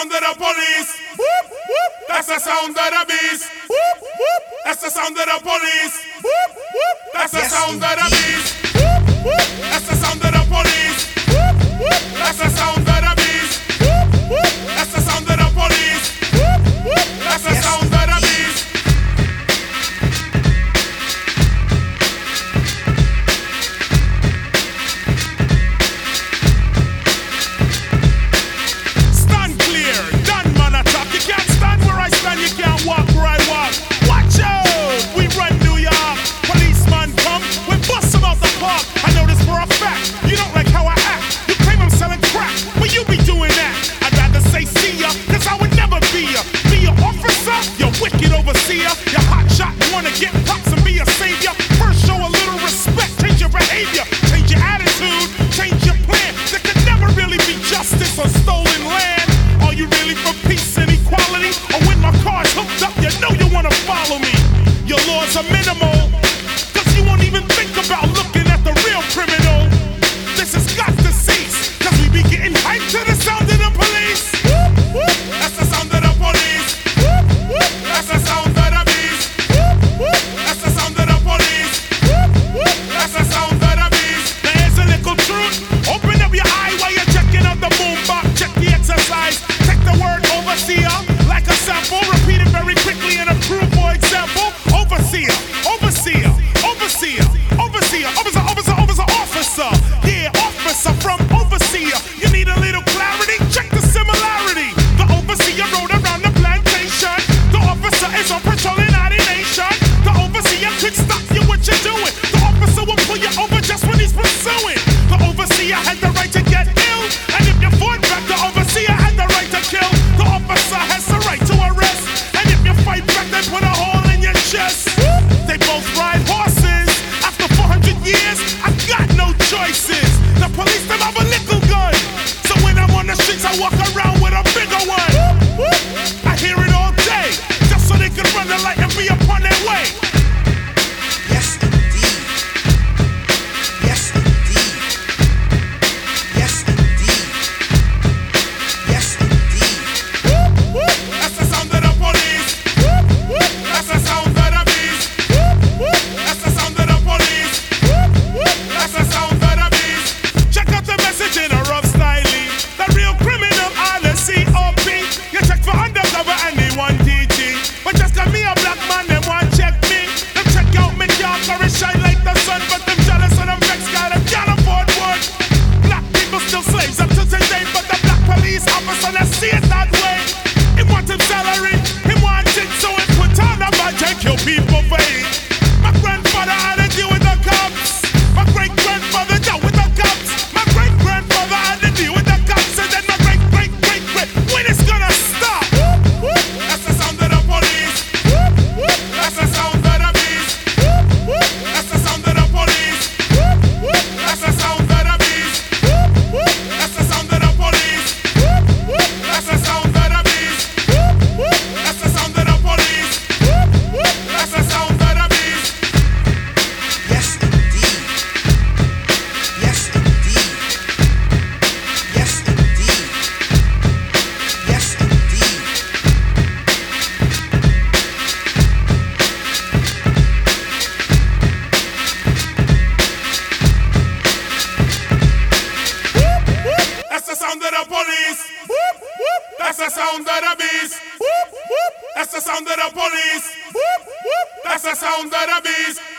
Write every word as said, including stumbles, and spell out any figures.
sound of the police. Whoop, whoop. That's the sound of the beast. Whoop, whoop. That's the sound of the police. Whoop, whoop. That's the yes, sound indeed. of the beast. Whoop, whoop. That's the sound of the police. Whoop, whoop. That's the sound of the beast. Whoop, whoop. That's the sound of the police. Whoop, whoop. That's the yes, sound of the beast. Stand clear, done man attack. You can't stand where I stand, you can't walk where I walk. Watch out, we run New York. Policeman come, we bust them out the park. I know this for a fact, you don't like how I act. You claim I'm selling crack, well you be doing that. I'd rather say see ya, cause I would never be ya. Be your officer, you wicked overseer. You hot shot, wanna get props and be a savior. First show a little respect, change your behavior. Change your attitude, change your plan. There could never really be justice on stolen land. Are you really for peace and equality? Or when my car's hooked up, you know you wanna follow me. Your laws are minimal, cause you won't even think about looking at the real criminal. This has got to cease, cause we be getting hyped to the sound of the police. Whoop, whoop. That's the sound of the police. Whoop, whoop. That's the sound of the beast. Whoop, whoop. That's the sound of the police. Whoop, whoop. That's the sound of the beast. Now here's a little truth. Open up your eye while you're checking out the boombox. Check the exercise. Take the word overseer like a sample. Repeat it very quickly in a crew, for example. Overseer, overseer, overseer, overseer, officer, officer, officer, officer. Yeah, officer from overseer. You need a little clarity? Check the similarity. The overseer rode around the plantation. The officer is on patrol in our nation. The overseer could stop you what you're doing. The officer will pull you over just when he's pursuing. The overseer had the right to get ill, and if you fought back, the overseer had the right to kill. The officer has the right to arrest, and if you fight back, they put a hole in your chest. They both ride horses. After four hundred years, I've got no choices. The police them have a little gun, so when I'm on the streets, I walk around with a bigger one. I hear it all day, just so they can run the light and be upon their way. Yes, indeed. Yes, indeed. Yes, indeed. Yes, indeed. That's the sound of the police. That's the sound of the beast. That's the sound of the police. That's the sound of the beast. Check out the message in a rough style. The real criminal are the C O P. You check for undercover and they want D G. But just got me a black man, they want check me. Them check out me car, car it shine like the sun. But them jealous of them vex, got them can't afford wood. Black people still slaves up to today. But the black police officer, let's see it that way. He want him salary, he want it, so he put on a badge and kill people for it. My grandfather had to deal with the cops. My great grandfather dealt with the cops. My great grandfather had to deal with the cops. And then my great great great great. When it's gonna stop? That's the sound of the police. That's the sound of the beast. That's the sound of the police. That's the sound of the beast. That's the sound of the police. That's the sound of the beast. That's the sound of the police. That's the sound of the beast. Yes, indeed. Yes, indeed. Yes, indeed. Yes, indeed. That's the sound of the police. That's the sound of the beast. That's the sound of the police. That's the sound of the beast.